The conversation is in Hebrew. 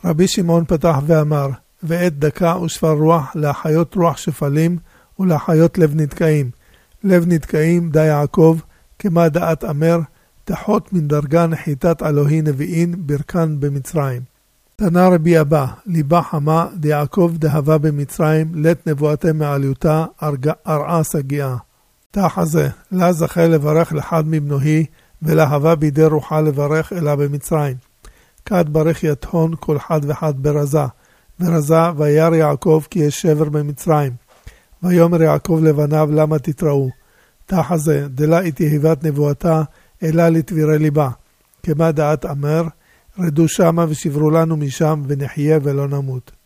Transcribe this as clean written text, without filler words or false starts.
רבי שמעון פתח ואמר, ועת דקה ושפר רוח להחיות רוח שפלים ולהחיות לב נתקעים. לב נתקעים דה יעקב, כמה דעת אמר, תחות מן דרגה נחיתת אלוהי נביאין ברכן במצרים. תנה רבי אבא, ליבה חמה דיעקב דהבה במצרים, לת נבואתה מעליותה, ארעה סגיעה. תחזה, לה זכה לברך לחד מבנוהי, ולהבה בידי רוחה לברך אלה במצרים. כד ברך יתהון כל חד וחד ברזה, ורזה וירא יעקב כי יש שבר במצרים. ויאמר יעקב לבניו למה תתראו. תחזה, דלה איתי היבת נבואתה, אלה לתבירי ליבה. כמה דעת אמר, רדו שמה ושברו לנו משם ונחיה ולא נמות.